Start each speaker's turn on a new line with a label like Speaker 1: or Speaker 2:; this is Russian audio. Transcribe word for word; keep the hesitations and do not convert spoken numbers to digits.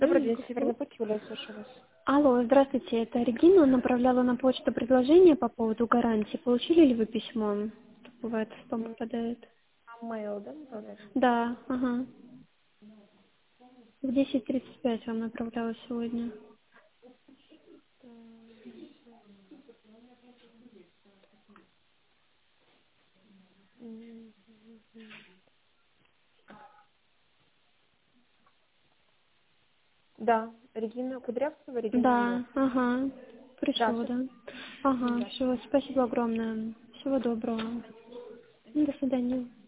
Speaker 1: Добрый день, Северный путь, Юлия, слушаю вас.
Speaker 2: Алло, здравствуйте, это Регина, направляла на почту предложение по поводу гарантии. Получили ли вы письмо? Бывает, в спам
Speaker 1: М,
Speaker 2: попадает.
Speaker 1: Mail, да, направляли?
Speaker 2: Да, ага. В десять тридцать пять вам направляла сегодня.
Speaker 1: М, Да, Регина Кудрявцева, Регина
Speaker 2: Да,
Speaker 1: Минер.
Speaker 2: ага.
Speaker 1: Да,
Speaker 2: Пришло,
Speaker 1: все.
Speaker 2: да. Ага,
Speaker 1: Да.
Speaker 2: все, спасибо огромное. Всего доброго. До свидания.